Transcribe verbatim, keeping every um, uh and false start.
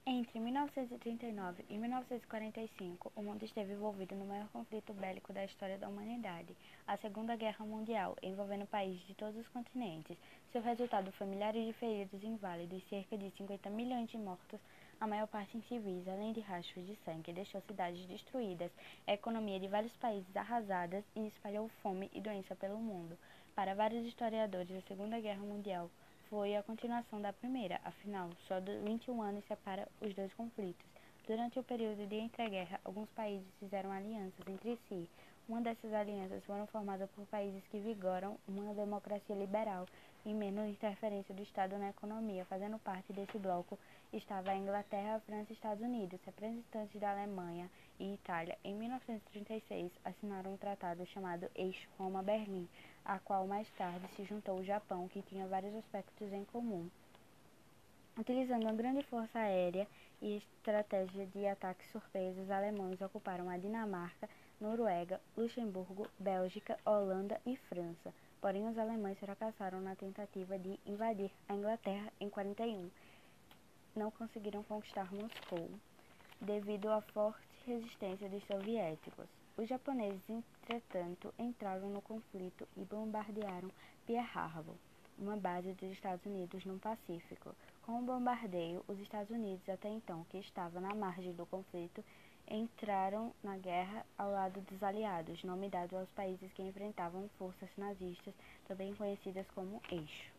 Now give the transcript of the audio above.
Entre mil novecentos e trinta e nove e mil novecentos e quarenta e cinco, o mundo esteve envolvido no maior conflito bélico da história da humanidade, a Segunda Guerra Mundial, envolvendo países de todos os continentes. Seu resultado foi milhares de feridos inválidos, cerca de cinquenta milhões de mortos, a maior parte em civis, além de rastros de sangue, deixou cidades destruídas, a economia de vários países arrasadas e espalhou fome e doença pelo mundo. Para vários historiadores, a Segunda Guerra Mundial foi a continuação da primeira, afinal, só vinte e um anos separa os dois conflitos. Durante o período de entreguerra, alguns países fizeram alianças entre si. Uma dessas alianças foram formadas por países que vigoram uma democracia liberal e menos interferência do Estado na economia. Fazendo parte desse bloco estava a Inglaterra, a França e Estados Unidos. Representantes da Alemanha e Itália, em mil novecentos e trinta e seis, assinaram um tratado chamado Eixo Roma-Berlim, a qual mais tarde se juntou o Japão, que tinha vários aspectos em comum. Utilizando uma grande força aérea e estratégia de ataques surpresa, os alemães ocuparam a Dinamarca, Noruega, Luxemburgo, Bélgica, Holanda e França. Porém, os alemães fracassaram na tentativa de invadir a Inglaterra em quarenta e um. Não conseguiram conquistar Moscou, devido à forte resistência dos soviéticos. Os japoneses, entretanto, entraram no conflito e bombardearam Pearl Harbor, uma base dos Estados Unidos no Pacífico. Com o bombardeio, os Estados Unidos, até então que estava na margem do conflito, entraram na guerra ao lado dos aliados, nome dado aos países que enfrentavam forças nazistas, também conhecidas como Eixo.